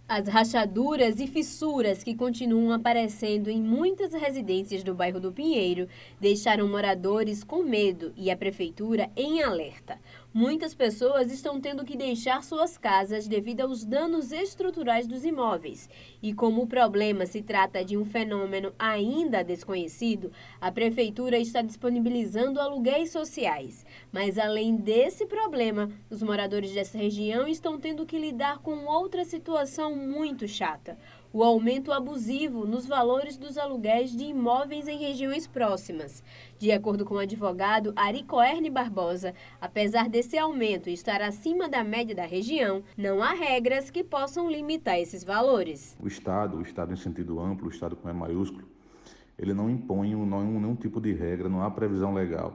As rachaduras e fissuras que continuam aparecendo em muitas residências do bairro do Pinheiro deixaram moradores com medo e a prefeitura em alerta. Muitas pessoas estão tendo que deixar suas casas devido aos danos estruturais dos imóveis. E como o problema se trata de um fenômeno ainda desconhecido, a prefeitura está disponibilizando aluguéis sociais. Mas além desse problema, os moradores dessa região estão tendo que lidar com outra situação muito chata: o aumento abusivo nos valores dos aluguéis de imóveis em regiões próximas. De acordo com o advogado Ari Coerne Barbosa, apesar desse aumento estar acima da média da região, não há regras que possam limitar esses valores. O Estado em sentido amplo, o Estado com E maiúsculo, ele não impõe nenhum tipo de regra, não há previsão legal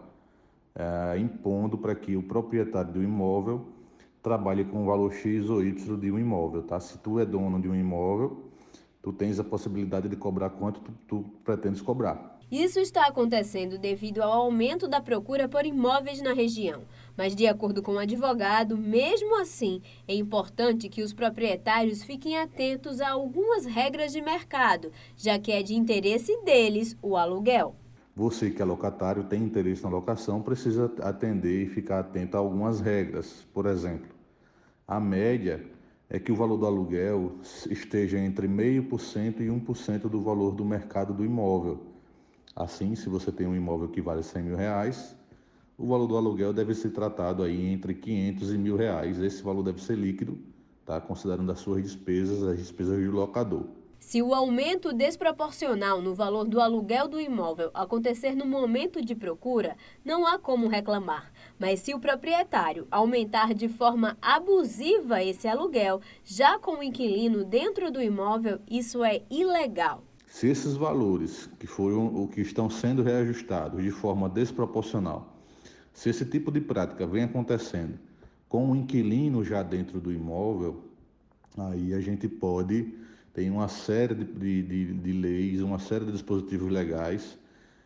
impondo para que o proprietário do imóvel trabalhe com o valor X ou Y de um imóvel, tá? Se tu é dono de um imóvel, tu tens a possibilidade de cobrar quanto tu pretendes cobrar. Isso está acontecendo devido ao aumento da procura por imóveis na região. Mas, de acordo com o advogado, mesmo assim, é importante que os proprietários fiquem atentos a algumas regras de mercado, já que é de interesse deles o aluguel. Você que é locatário, tem interesse na locação, precisa atender e ficar atento a algumas regras. Por exemplo, a média é que o valor do aluguel esteja entre 0,5% e 1% do valor do mercado do imóvel. Assim, se você tem um imóvel que vale R$100 mil, o valor do aluguel deve ser tratado aí entre R$500 e R$1.000. Esse valor deve ser líquido, tá? Considerando as suas despesas, as despesas do locador. Se o aumento desproporcional no valor do aluguel do imóvel acontecer no momento de procura, não há como reclamar. Mas se o proprietário aumentar de forma abusiva esse aluguel, já com o inquilino dentro do imóvel, isso é ilegal. Se esses valores que foram o que estão sendo reajustados de forma desproporcional, se esse tipo de prática vem acontecendo com o inquilino já dentro do imóvel, aí a gente tem uma série de leis, uma série de dispositivos legais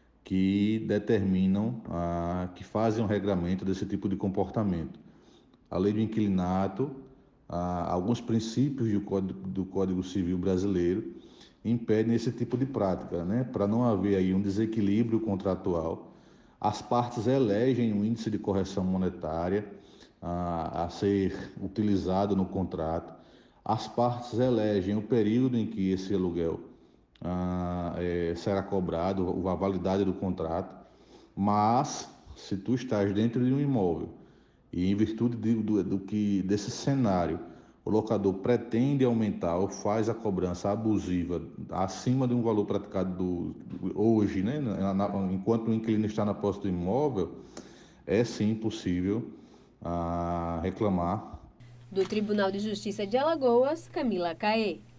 que determinam, que fazem um regramento desse tipo de comportamento. A lei do inquilinato, alguns princípios do Código Civil brasileiro impedem esse tipo de prática, né? Para não haver aí um desequilíbrio contratual, as partes elegem um índice de correção monetária a ser utilizado no contrato. As partes elegem o período em que esse aluguel será cobrado, a validade do contrato. Mas, se tu estás dentro de um imóvel e em virtude desse cenário, o locador pretende aumentar ou faz a cobrança abusiva acima de um valor praticado hoje, né, enquanto o inquilino está na posse do imóvel, é sim possível reclamar. Do Tribunal de Justiça de Alagoas, Camila Caê.